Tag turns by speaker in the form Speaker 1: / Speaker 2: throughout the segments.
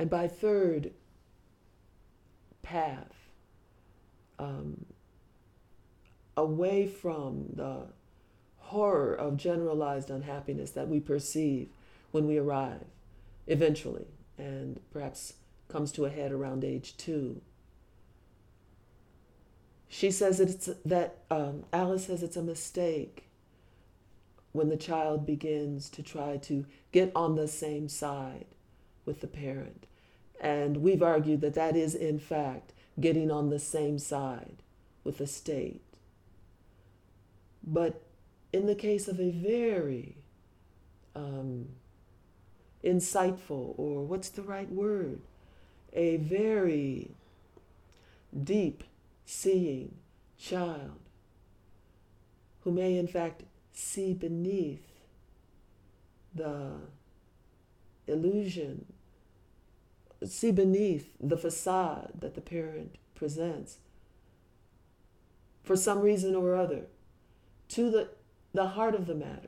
Speaker 1: And by third path, away from the horror of generalized unhappiness that we perceive when we arrive eventually, and perhaps comes to a head around age 2. She says Alice says it's a mistake when the child begins to try to get on the same side with the parent. And we've argued that that is, in fact, getting on the same side with the state. But in the case of a very insightful, or what's the right word? A very deep seeing child who may in fact see beneath the illusion, see beneath the facade that the parent presents for some reason or other, to the heart of the matter.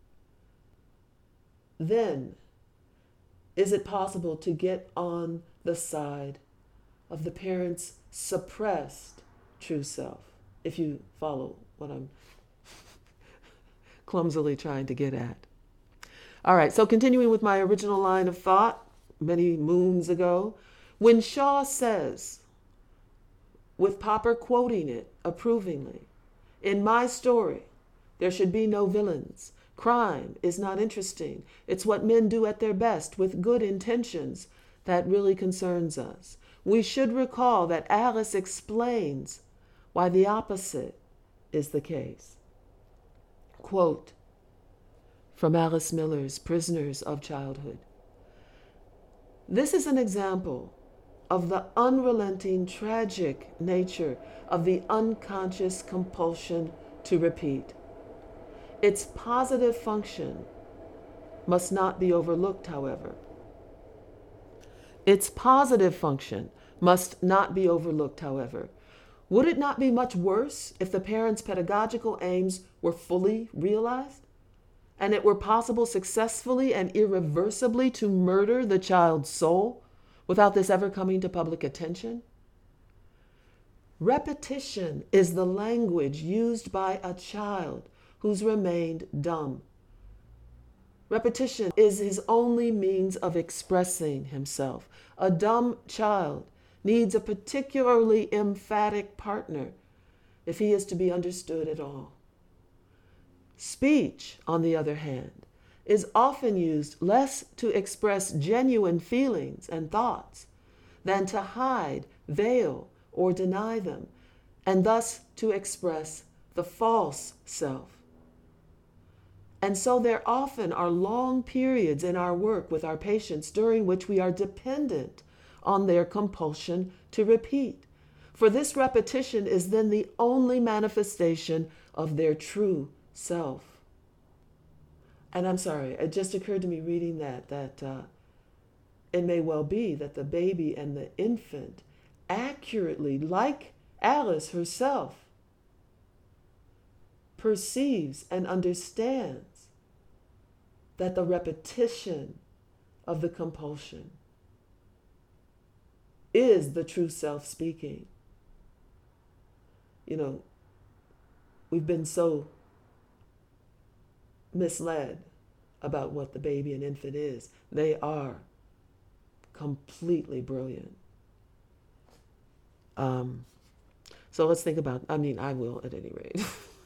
Speaker 1: Then, is it possible to get on the side of the parent's suppressed true self? If you follow what I'm clumsily trying to get at. All right, so continuing with my original line of thought many moons ago, when Shaw says, with Popper quoting it approvingly, in my story, there should be no villains. Crime is not interesting. It's what men do at their best with good intentions that really concerns us. We should recall that Alice explains why the opposite is the case. Quote from Alice Miller's Prisoners of Childhood. This is an example of the unrelenting, tragic nature of the unconscious compulsion to repeat. Its positive function must not be overlooked, however. Its positive function must not be overlooked, however. Would it not be much worse if the parent's pedagogical aims were fully realized, and it were possible successfully and irreversibly to murder the child's soul without this ever coming to public attention? Repetition is the language used by a child who's remained dumb. Repetition is his only means of expressing himself. A dumb child needs a particularly emphatic partner if he is to be understood at all. Speech, on the other hand, is often used less to express genuine feelings and thoughts than to hide, veil, or deny them, and thus to express the false self. And so there often are long periods in our work with our patients during which we are dependent on their compulsion to repeat. For this repetition is then the only manifestation of their true self. And I'm sorry, it just occurred to me reading that it may well be that the baby and the infant accurately, like Alice herself, perceives and understands that the repetition of the compulsion is the true self speaking. You know, we've been so misled about what the baby and infant is. They are completely brilliant. So let's think about, I will at any rate.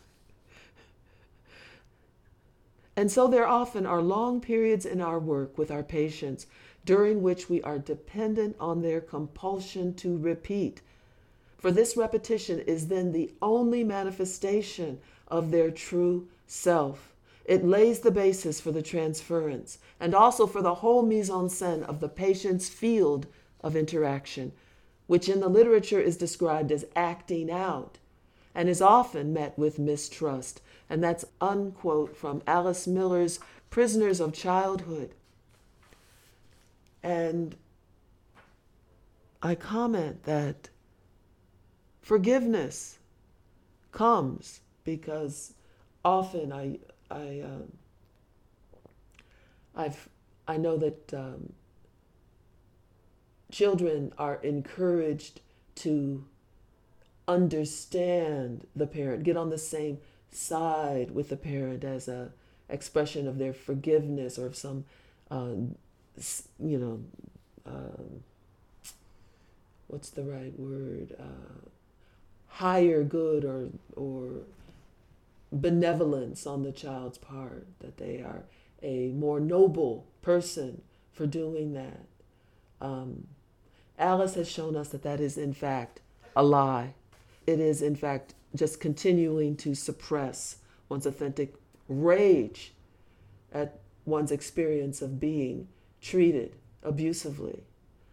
Speaker 1: And so there often are long periods in our work with our patients during which we are dependent on their compulsion to repeat. For this repetition is then the only manifestation of their true self. It lays the basis for the transference and also for the whole mise-en-scène of the patient's field of interaction, which in the literature is described as acting out and is often met with mistrust. And that's unquote from Alice Miller's Prisoners of Childhood. And I comment that forgiveness comes because often I know that children are encouraged to understand the parent, get on the same side with the parent as a expression of their forgiveness or of some, you know, what's the right word? Higher good or benevolence on the child's part, that they are a more noble person for doing that. Alice has shown us that that is in fact a lie. It is in fact just continuing to suppress one's authentic rage at one's experience of being treated abusively.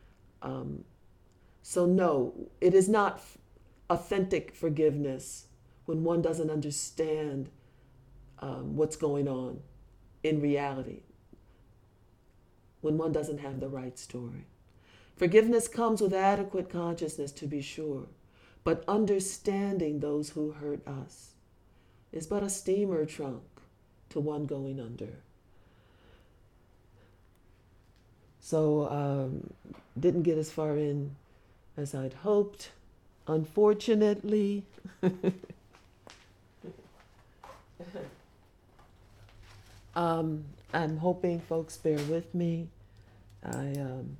Speaker 1: So no, it is not authentic forgiveness when one doesn't understand what's going on in reality, when one doesn't have the right story. Forgiveness comes with adequate consciousness, to be sure, but understanding those who hurt us is but a steamer trunk to one going under. So didn't get as far in as I'd hoped, unfortunately. I'm hoping folks bear with me. I'm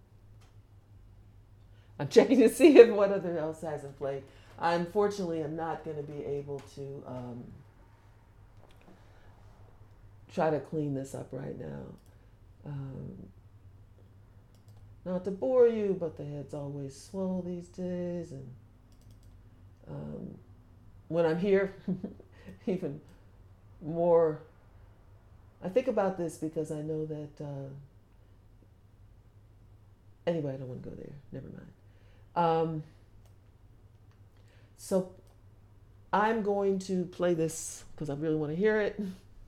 Speaker 1: checking to see if what other else hasn't played. I unfortunately am not going to be able to try to clean this up right now. Not to bore you, but the head's always swole these days, and when I'm here, even more. I think about this because I know that. Anyway, I don't want to go there. Never mind. So I'm going to play this because I really want to hear it.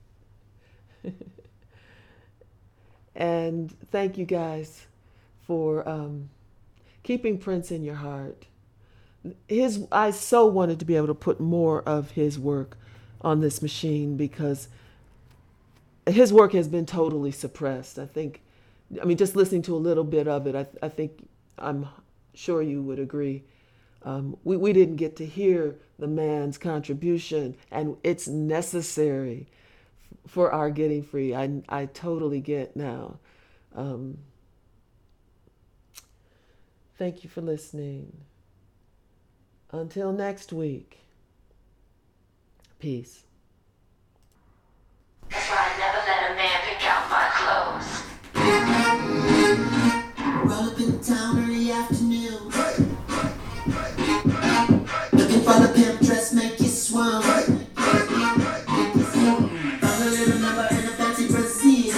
Speaker 1: And thank you guys for keeping Prince in your heart. I so wanted to be able to put more of his work on this machine because his work has been totally suppressed. Just listening to a little bit of it, I'm sure you would agree. We didn't get to hear the man's contribution, and it's necessary for our getting free. I totally get now. Thank you for listening. Until next week, peace.
Speaker 2: That's why I never let a man pick out my clothes.
Speaker 3: Roll up in town early afternoon. Looking for the pimp dress, make you swoon. Found a little number in a fancy Brazil.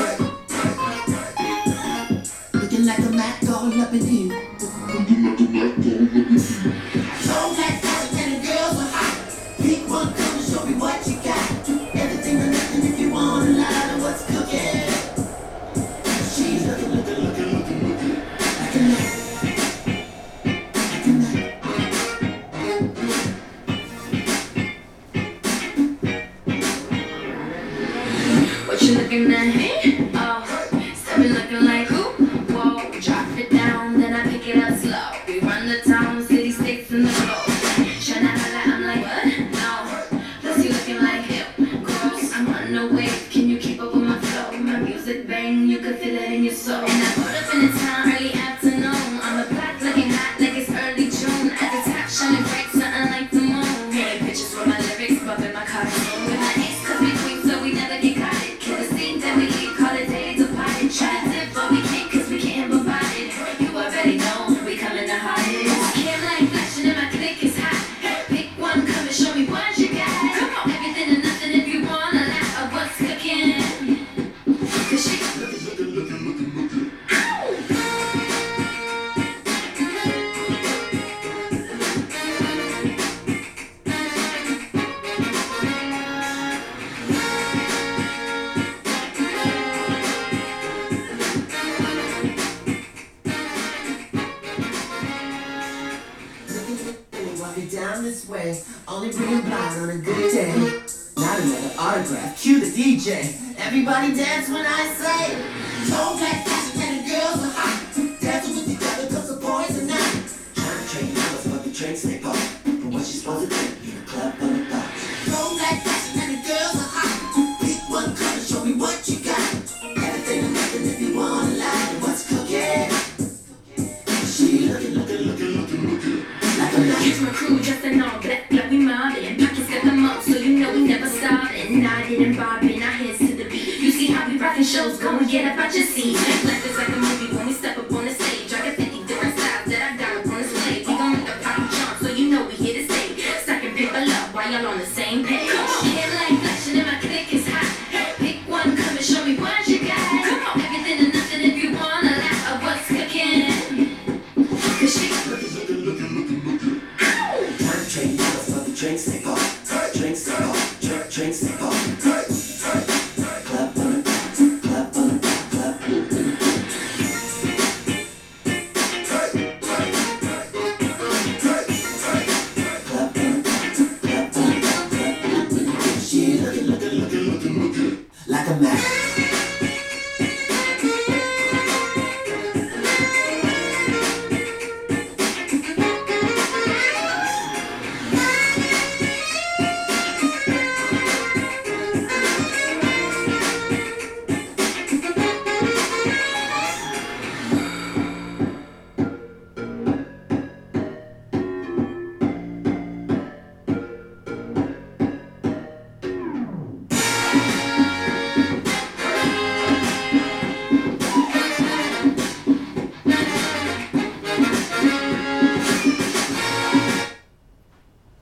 Speaker 3: Looking like a Mac all up in here. So black fashion and the girls are hot. Pick one, come and show me what you got. Everything or nothing if you want a lot of what's cooking. She's looking. Like a nut.
Speaker 2: What you looking at? Hey? Oh, stepping looking like who? Whoa, drop it down, then I pick it up slow. We run the town, city, states, and the globe. Tryna holla, I'm like, what? No. Plus you looking like him. Gross, I'm on the wave. Can you keep up with my flow? My music bang, you can feel it in your soul. And I put up in the town early afternoon. I'm a black looking hot like it's early June. At the top, shining bright, something like the moon. Painting pictures with my lyrics, bumping my cartoon. With my ex, cause we queen, so we never get caught. Kill the scene, then we leave, call it days apart. Try to dip, but we can't, cause we can't provide it. You already know, we coming the hardest. Cam like flashing and my click is hot. Pick one, come and show me what you got. Come on, everything and nothing if you want a lot of what's cooking. Cause she
Speaker 3: Walking down this way, only bringing blind on a good day. Not another autograph, cue the DJ. Everybody dance when I say, so black fashion and the girls are hot. Dancing with each other 'cause on live, what's cooking? She looking like a
Speaker 2: Catch my crew dressed in all black, like we mobbing. Pockets got them up, so you know we never stopping. Nodding and bobbing, our heads to the beat. You see how we rockin' shows, go and get up out your seat.